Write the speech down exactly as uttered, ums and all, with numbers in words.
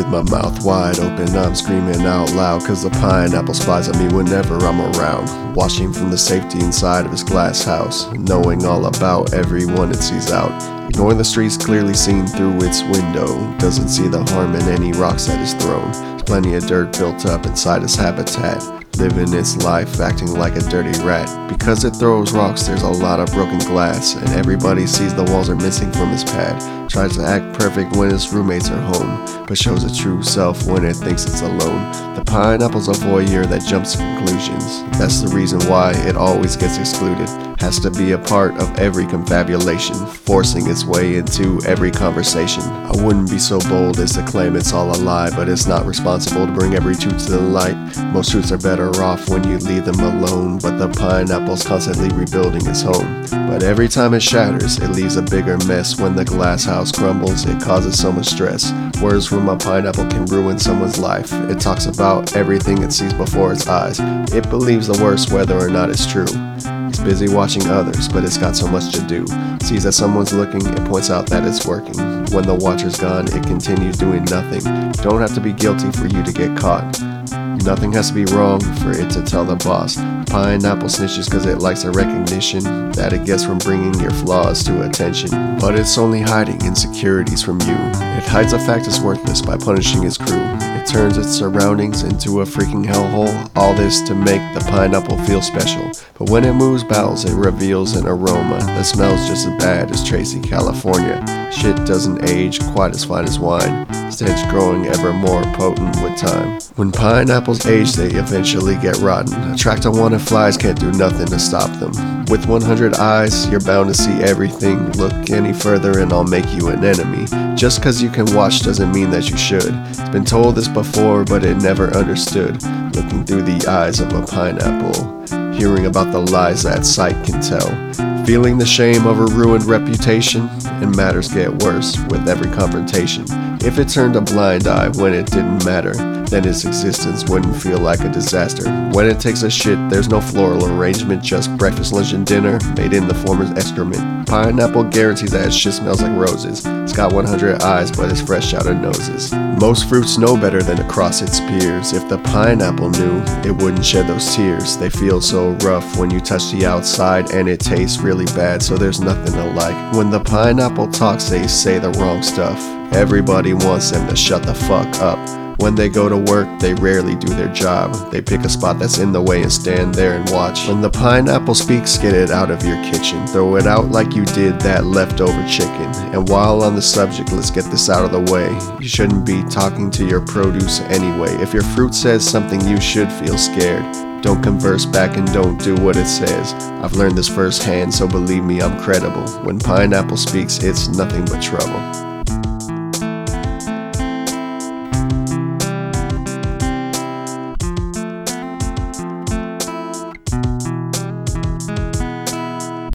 With my mouth wide open, I'm screaming out loud, cause the pineapple spies on me whenever I'm around. Watching from the safety inside of his glass house, knowing all about everyone it sees out. Ignoring the streets clearly seen through its window, doesn't see the harm in any rocks that is thrown. There's plenty of dirt built up inside his habitat, living its life acting like a dirty rat. Because it throws rocks, there's a lot of broken glass, and everybody sees the walls are missing from his pad. Tries to act perfect when its roommates are home, but shows a true self when it thinks it's alone. The pineapple's a voyeur that jumps to conclusions. That's the reason why it always gets excluded. Has to be a part of every confabulation, forcing its way into every conversation. I wouldn't be so bold as to claim it's all a lie, but it's not responsible to bring every truth to the light. Most truths are better off when you leave them alone, but the pineapple's constantly rebuilding its home. But every time it shatters, it leaves a bigger mess. When the glass house crumbles, it causes so much stress. Words from a pineapple can ruin someone's life. It talks about everything it sees before its eyes. It believes the worst whether or not it's true. It's busy watching others, but it's got so much to do. Sees that someone's looking, it points out that it's working. When the watcher's gone, it continues doing nothing. Don't have to be guilty for you to get caught. Nothing has to be wrong for it to tell the boss. Pineapple snitches cause it likes the recognition that it gets from bringing your flaws to attention. But it's only hiding insecurities from you. It hides the fact it's worthless by punishing its crew. It turns its surroundings into a freaking hellhole. All this to make the pineapple feel special. But when it moves bowels, it reveals an aroma that smells just as bad as Tracy, California. Shit doesn't age quite as fine as wine. Instead, it's growing ever more potent with time. When pineapples age, they eventually get rotten. Attract unwanted flies can't do nothing to stop them. With one hundred eyes, you're bound to see everything. Look any further and I'll make you an enemy. Just cause you can watch doesn't mean that you should. It's been told this before, but it never understood. Looking through the eyes of a pineapple, hearing about the lies that sight can tell. Feeling the shame of a ruined reputation, and matters get worse with every confrontation. If it turned a blind eye when it didn't matter, then its existence wouldn't feel like a disaster. When it takes a shit, there's no floral arrangement, just breakfast, lunch, and dinner made in the form of excrement. Pineapple guarantees that its shit smells like roses. It's got one hundred eyes, but it's fresh out of noses. Most fruits know better than to cross its peers. If the pineapple knew, it wouldn't shed those tears. They feel so rough when you touch the outside, and it tastes really bad, so there's nothing to like. When the pineapple talks, they say the wrong stuff. Everybody wants them to shut the fuck up. When they go to work, they rarely do their job. They pick a spot that's in the way and stand there and watch. When the pineapple speaks, get it out of your kitchen. Throw it out like you did that leftover chicken. And while on the subject, let's get this out of the way. You shouldn't be talking to your produce anyway. If your fruit says something, you should feel scared. Don't converse back and don't do what it says. I've learned this firsthand, so believe me, I'm credible. When pineapple speaks, it's nothing but trouble.